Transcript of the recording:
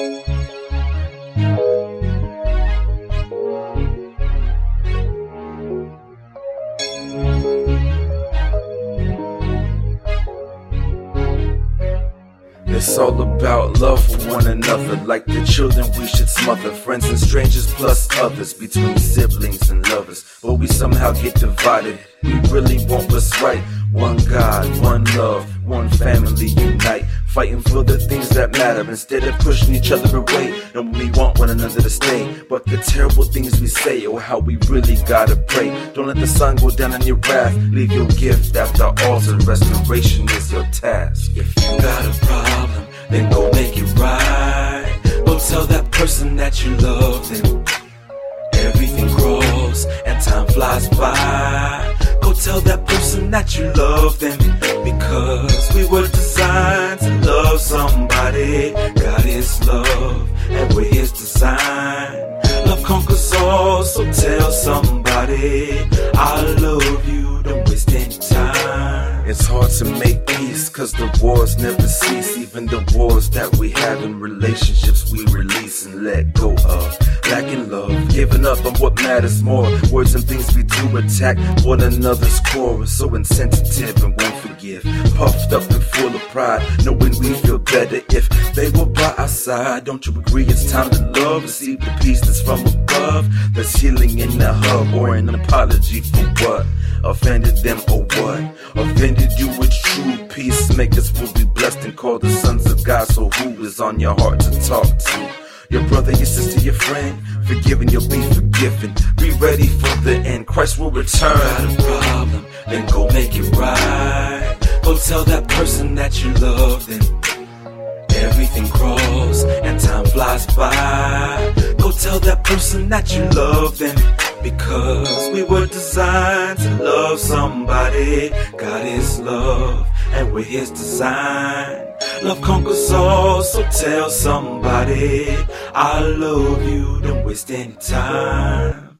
It's all about love for one another. Like the children we should smother, friends and strangers plus others, between siblings and lovers. But we somehow get divided. We really want what's right. One God, one love, one family unite, fighting for the things that matter instead of pushing each other away. And we want one another to stay, but the terrible things we say, or how we really gotta pray. Don't let the sun go down on your wrath. Leave your gift at the altar. Restoration is your task. If you got a problem, then go make it right. Go tell that person that you love them. Everything grows and time flies by. Go tell that person that you love them, because we were designed to love somebody. God is love and we're His design. Love conquers all, so tell somebody I love you, don't waste any time. It's hard to make peace, cause the wars never cease. Even the wars that we have in relationships we release and let go of. Lacking love, giving up on what matters more. Words and things we do attack one another's core. We're so insensitive and won't forgive. Puffed up and full of pride, knowing we feel better if they were by our side. Don't you agree it's time to love? Receive the peace that's from above. There's healing in the hug, or an apology for what? Offended them or what? Offended you with true peacemakers will be blessed and called the sons of God. So who is on your heart to talk to? Your brother, your sister, your friend. Forgiven, you'll be forgiven. Be ready for the end, Christ will return. Got a problem, then go make it right. Go tell that person that you love them. Everything grows and time flies by. Go tell that person that you love them, because we were designed to love somebody. God is love and we're His design. Love conquers all, so tell somebody I love you, don't waste any time.